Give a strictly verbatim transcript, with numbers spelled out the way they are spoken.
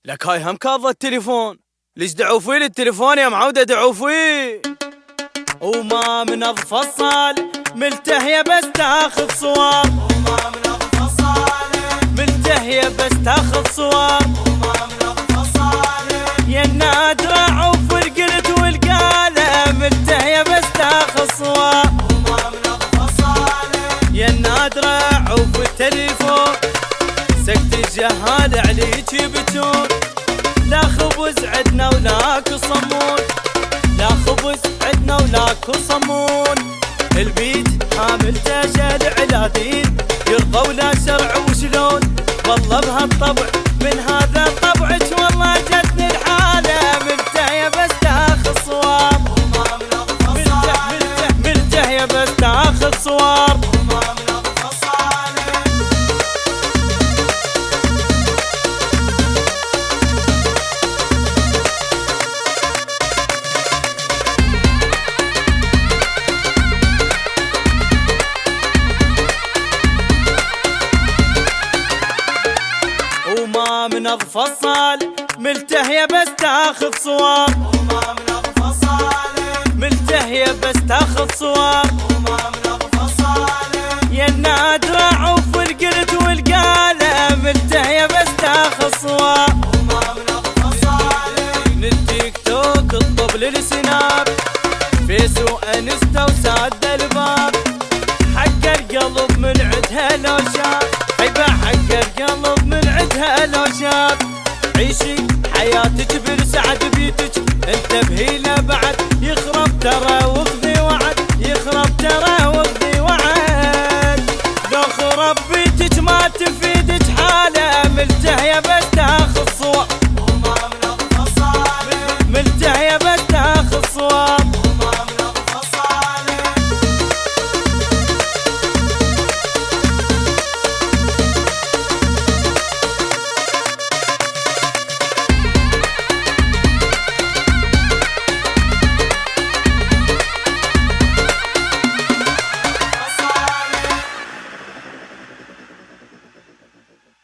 لك هاي هم كاظة التليفون، ليش دعوا فيه للتليفون يا معودة دعوا فيه؟ وما من الفصل ملتهية بس تاخذ صور، وما من الفصل ملتهية بس تاخذ صور، وما من الفصل يا النادرة عوف القلت والقالة ملتهية بس تاخذ صور، وما من الفصل يا النادرة عوف التليفون، سكت الجهال عليك يبكون، لا خبز عدنا ولاك صمون، لا خبز عدنا ولاك صمون، البيت حاملته شارع لا دين يرضى ولا شرع وشلون، والله بهالطبع من هذا طبعك والله جتني الحالة ملتهية بس تاخذ صور، وما من الفصل ملتهية بس تاخذ صور، وما من الفصل وما من الفصل ملتهية بس تاخذ صور، وما من الفصل ملتهية بس تاخذ صور، وما من الفصل يا النادرة عوف القلت والقالة ملتهية بس تاخذ صور، وما من الفصل من التيك توك الطبل السناب فيس وانستا وساد الباب، حق القلب من عدها لو شاف، حيبة حق القلب من عدها لو شاف، عيشي حياتك بالسعد